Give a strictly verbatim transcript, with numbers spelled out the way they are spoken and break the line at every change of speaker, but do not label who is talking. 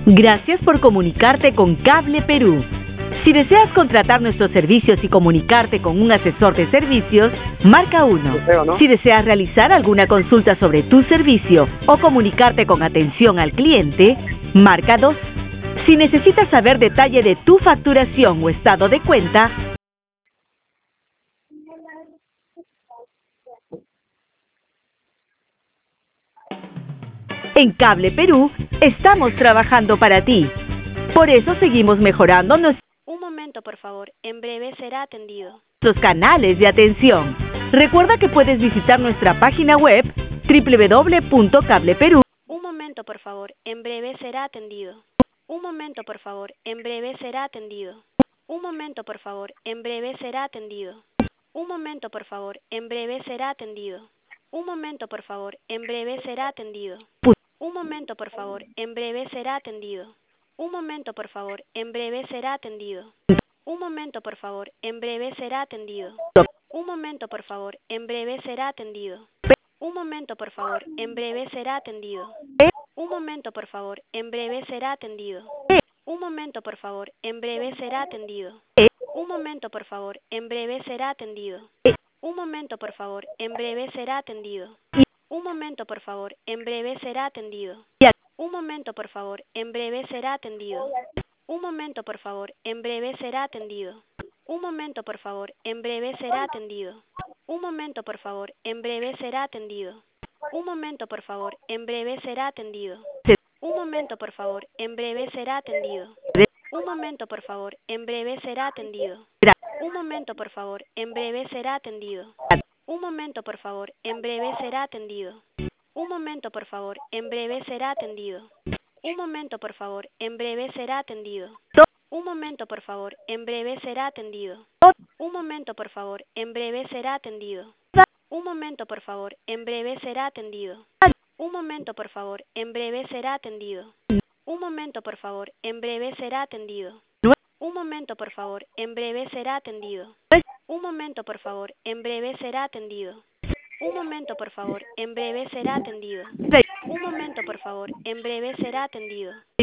Gracias por comunicarte con Cable Perú. Si deseas contratar nuestros servicios y comunicarte con un asesor de servicios, marca uno.
¿no?
Si deseas realizar alguna consulta sobre tu servicio o comunicarte con atención al cliente, marca dos. Si necesitas saber detalle de tu facturación o estado de cuenta, en Cable Perú estamos trabajando para ti. Por eso seguimos mejorando nuestros
Un momento, por favor. En breve será atendido.
canales de atención. Recuerda que puedes visitar nuestra página web doble u doble u doble u punto cable perú.
Un momento, por favor. En breve será atendido. Un momento, por favor. En breve será atendido. Un momento, por favor. En breve será atendido. Un momento, por favor. En breve será atendido. Un momento, por favor. En breve será atendido. Un momento, por favor. En breve será atendido. Un momento, por favor. En breve será atendido. Un momento, por favor. En breve será atendido. Un momento, por favor. En breve será atendido. Un momento, por favor. En breve será atendido. Un momento, por favor. En breve será atendido. Un momento, por favor. En breve será atendido. Un momento, por favor. En breve será atendido. Un momento, por favor. En breve será atendido. Un momento, por favor. En breve será atendido. Un momento, por favor. En breve será atendido. Un momento, por favor. En breve será atendido. Un momento, por favor. En breve será atendido. Un momento, por favor. En breve será atendido. Un momento, por favor. En breve será atendido. Un momento, por favor. En breve será atendido. Un momento, por favor. En breve será atendido. Un momento, por favor. En breve será atendido. Un momento, por favor. En breve será atendido. Un momento, por favor. En breve será atendido. Un momento, por favor. En breve será atendido. Un momento, por favor. En breve será atendido. Un momento, por favor. En breve será atendido. Un momento, por favor. En breve será atendido. Un momento, por favor. En breve será atendido. Un momento, por favor. En breve será atendido. Un momento, por favor. En breve será atendido. Un momento, por favor. En breve será atendido. Un momento, por favor. En breve será atendido. Un momento, por favor. En breve será atendido.